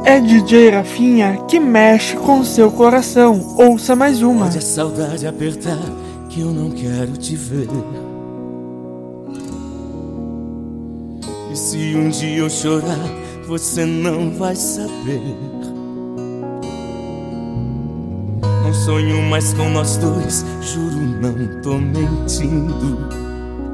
É DJ Rafinha que mexe com seu coração. Ouça mais uma. Pode a saudade apertar que eu não quero te ver. E se um dia eu chorar, você não vai saber. Não sonho mais com nós dois, juro, não tô mentindo.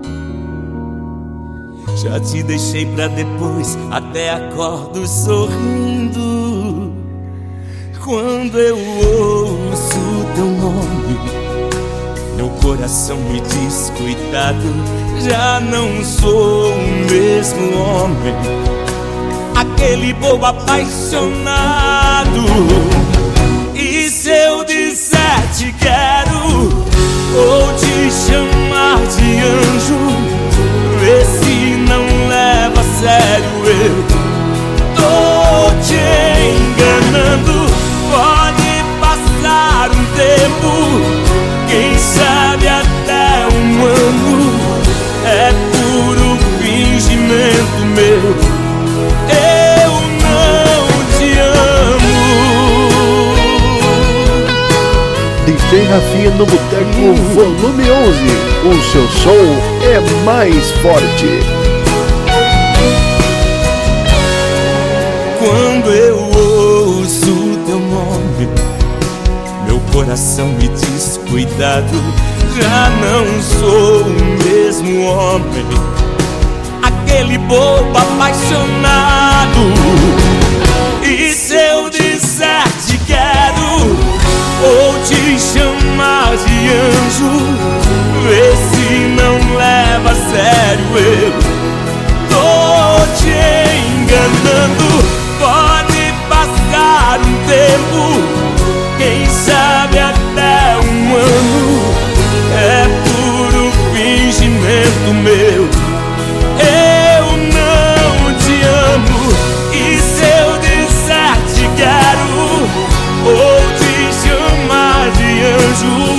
Já te deixei pra depois, até acordo sorrindo. Quando eu ouço teu nome, meu coração me diz cuidado. Já não sou o mesmo homem, aquele bobo apaixonado. E se eu disser te quero, ou te chamar de anjo, vê se não leva a sério, eu tô te enganando. Pode passar um tempo, quem sabe até um ano. É puro fingimento meu, eu não te amo. DJ Rafinha no Boteco Volume 11. O seu som é mais forte. Quando eu ouço teu nome, meu coração me diz cuidado. Já não sou o mesmo homem, aquele bobo apaixonado. E se eu disser te quero, ou te chamar de anjo, vê se não leva a sério, eu tô te enganando. Pode passar um tempo, quem sabe até um ano. É puro fingimento meu, eu não te amo. E se eu disser te quero, ou te chamar de anjo,